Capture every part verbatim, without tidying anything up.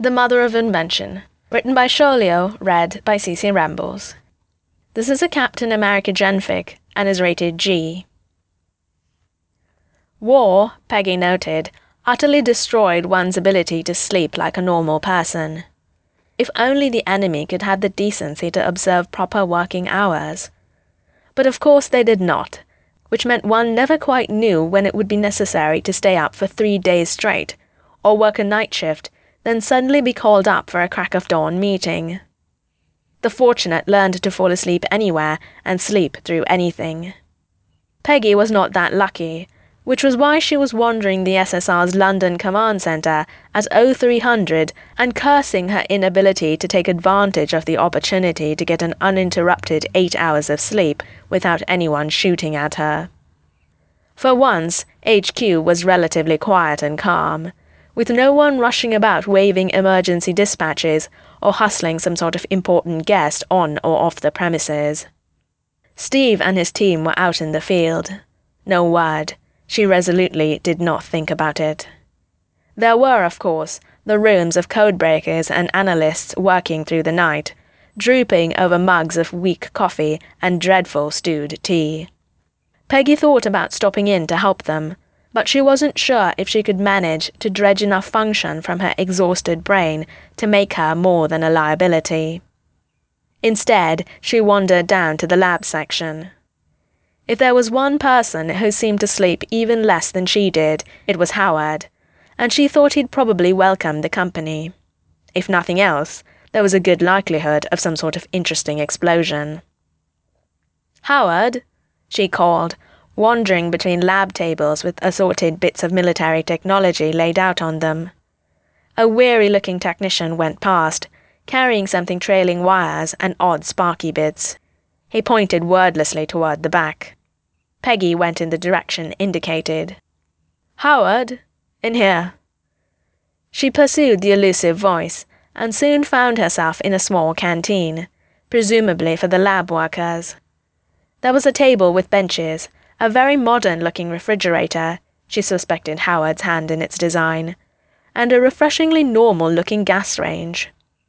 The Mother of Invention, written by Sholio, read by C C Rambles. This is a Captain America genfic and is rated G. War, Peggy noted, utterly destroyed one's ability to sleep like a normal person. If only the enemy could have the decency to observe proper working hours. But of course they did not, which meant one never quite knew when it would be necessary to stay up for three days straight, or work a night shift, then suddenly be called up for a crack-of-dawn meeting. The fortunate learned to fall asleep anywhere and sleep through anything. Peggy was not that lucky, which was why she was wandering the S S R's London Command Centre at oh three hundred and cursing her inability to take advantage of the opportunity to get an uninterrupted eight hours of sleep without anyone shooting at her. For once, H Q was relatively quiet and calm, with no one rushing about waving emergency dispatches or hustling some sort of important guest on or off the premises. Steve and his team were out in the field. No word. She resolutely did not think about it. There were, of course, the rooms of codebreakers and analysts working through the night, drooping over mugs of weak coffee and dreadful stewed tea. Peggy thought about stopping in to help them, but she wasn't sure if she could manage to dredge enough function from her exhausted brain to make her more than a liability. Instead, she wandered down to the lab section. If there was one person who seemed to sleep even less than she did, it was Howard, and she thought he'd probably welcome the company. If nothing else, there was a good likelihood of some sort of interesting explosion. "Howard," she called, wandering between lab tables with assorted bits of military technology laid out on them. A weary-looking technician went past, carrying something trailing wires and odd sparky bits. He pointed wordlessly toward the back. Peggy went in the direction indicated. "Howard, in here." She pursued the elusive voice, and soon found herself in a small canteen, presumably for the lab workers. There was a table with benches, a very modern-looking refrigerator, she suspected Howard's hand in its design, and a refreshingly normal-looking gas range.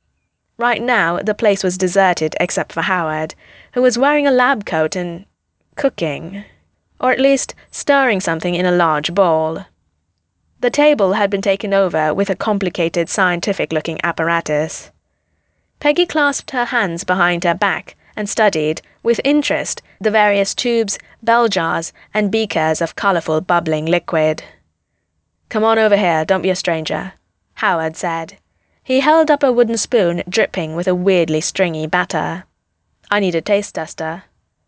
Right now, the place was deserted except for Howard, who was wearing a lab coat and cooking, or at least stirring something in a large bowl. The table had been taken over with a complicated scientific-looking apparatus. Peggy clasped her hands behind her back and studied, with interest, the various tubes, bell jars, and beakers of colorful bubbling liquid. "Come on over here, don't be a stranger," Howard said. He held up a wooden spoon dripping with a weirdly stringy batter. "I need a taste tester."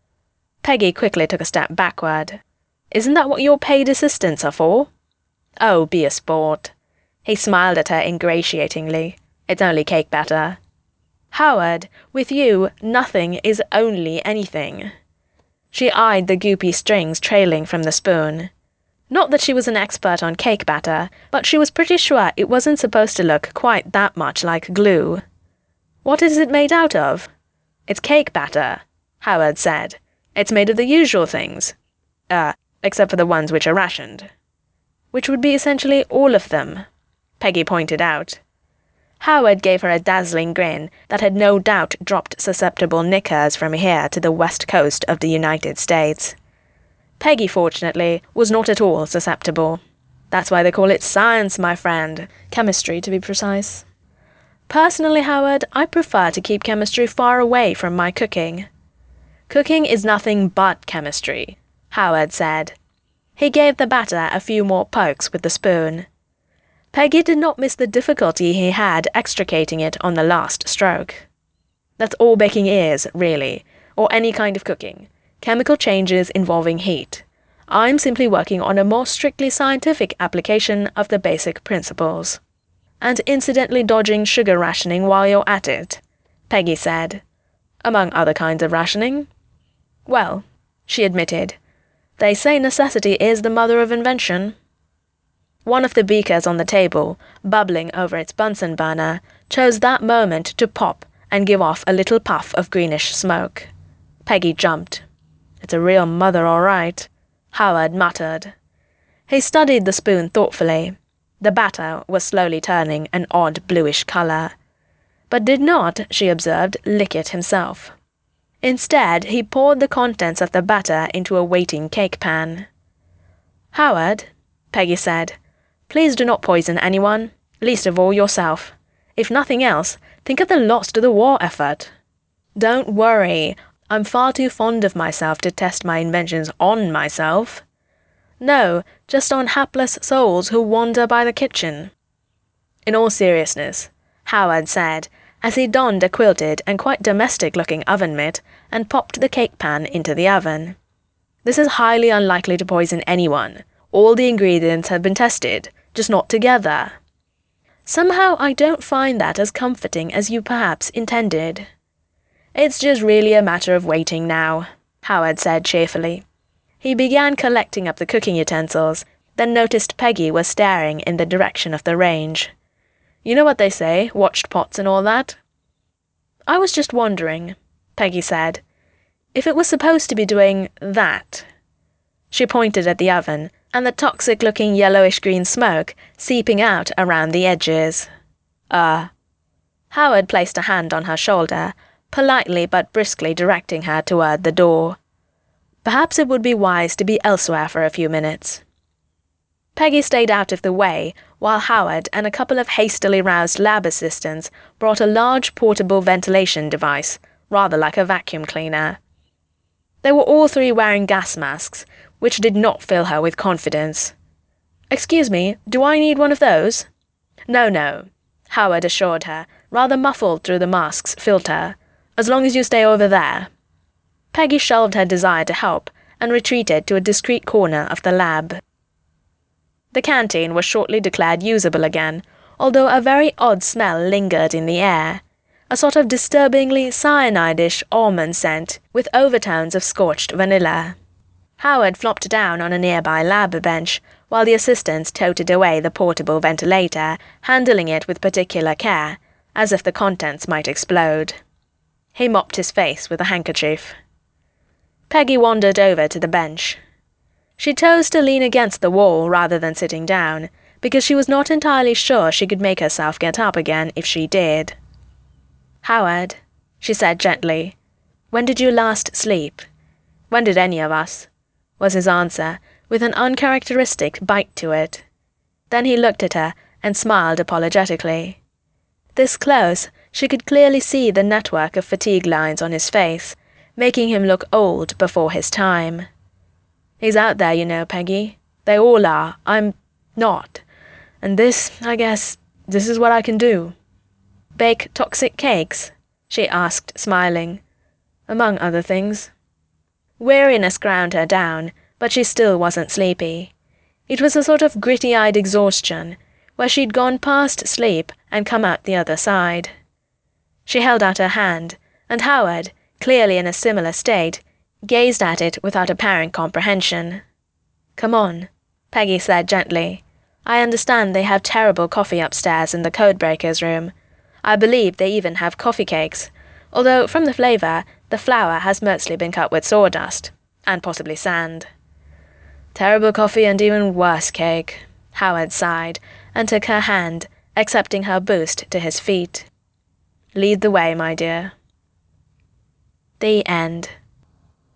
Peggy quickly took a step backward. "Isn't that what your paid assistants are for?" "Oh, be a sport." He smiled at her ingratiatingly. "It's only cake batter." "Howard, with you, nothing is only anything." She eyed the goopy strings trailing from the spoon. Not that she was an expert on cake batter, but she was pretty sure it wasn't supposed to look quite that much like glue. "What is it made out of?" "It's cake batter," Howard said. "It's made of the usual things. Uh, except for the ones which are rationed." "Which would be essentially all of them," Peggy pointed out. Howard gave her a dazzling grin that had no doubt dropped susceptible knickers from here to the west coast of the United States. Peggy, fortunately, was not at all susceptible. That's why they call it science, my friend. Chemistry, to be precise. Personally, Howard, I prefer to keep chemistry far away from my cooking. "Cooking is nothing but chemistry," Howard said. He gave the batter a few more pokes with the spoon. Peggy did not miss the difficulty he had extricating it on the last stroke. That's all baking is, really, or any kind of cooking. Chemical changes involving heat. I'm simply working on a more strictly scientific application of the basic principles. And incidentally dodging sugar rationing while you're at it, Peggy said. Among other kinds of rationing. Well, she admitted, they say necessity is the mother of invention. One of the beakers on the table, bubbling over its Bunsen burner, chose that moment to pop and give off a little puff of greenish smoke. Peggy jumped. "It's a real mother, all right," Howard muttered. He studied the spoon thoughtfully. The batter was slowly turning an odd bluish color, but did not, she observed, lick it himself. Instead, he poured the contents of the batter into a waiting cake pan. "Howard," Peggy said, "please do not poison anyone, least of all yourself. If nothing else, think of the loss to the war effort." "Don't worry, I'm far too fond of myself to test my inventions on myself. No, just on hapless souls who wander by the kitchen." "In all seriousness," Howard said, as he donned a quilted and quite domestic-looking oven mitt and popped the cake pan into the oven, "this is highly unlikely to poison anyone. All the ingredients have been tested, just not together." "Somehow I don't find that as comforting as you perhaps intended." "It's just really a matter of waiting now," Howard said cheerfully. He began collecting up the cooking utensils, then noticed Peggy was staring in the direction of the range. "You know what they say, watched pots and all that?" "I was just wondering," Peggy said, "if it was supposed to be doing that." She pointed at the oven, and the toxic-looking yellowish-green smoke seeping out around the edges. Uh. Howard placed a hand on her shoulder, politely but briskly directing her toward the door. Perhaps it would be wise to be elsewhere for a few minutes. Peggy stayed out of the way, while Howard and a couple of hastily roused lab assistants brought a large portable ventilation device, rather like a vacuum cleaner. They were all three wearing gas masks, which did not fill her with confidence. "Excuse me, do I need one of those?" "No, no," Howard assured her, rather muffled through the mask's filter. "As long as you stay over there." Peggy shelved her desire to help and retreated to a discreet corner of the lab. The canteen was shortly declared usable again, although a very odd smell lingered in the air, a sort of disturbingly cyanide-ish almond scent with overtones of scorched vanilla. Howard flopped down on a nearby lab bench, while the assistants toted away the portable ventilator, handling it with particular care, as if the contents might explode. He mopped his face with a handkerchief. Peggy wandered over to the bench. She chose to lean against the wall rather than sitting down, because she was not entirely sure she could make herself get up again if she did. "Howard," she said gently, "when did you last sleep?" "When did any of us?" was his answer, with an uncharacteristic bite to it. Then he looked at her and smiled apologetically. This close, she could clearly see the network of fatigue lines on his face, making him look old before his time. "He's out there, you know, Peggy. They all are. I'm not. And this, I guess, this is what I can do." "Bake toxic cakes?" she asked, smiling. "Among other things." Weariness ground her down, but she still wasn't sleepy. It was a sort of gritty-eyed exhaustion, where she'd gone past sleep and come out the other side. She held out her hand, and Howard, clearly in a similar state, gazed at it without apparent comprehension. "Come on," Peggy said gently. "I understand they have terrible coffee upstairs in the Codebreakers room. I believe they even have coffee cakes, although from the flavor, the flour has mostly been cut with sawdust, and possibly sand." "Terrible coffee and even worse cake," Howard sighed, and took her hand, accepting her boost to his feet. "Lead the way, my dear." The end.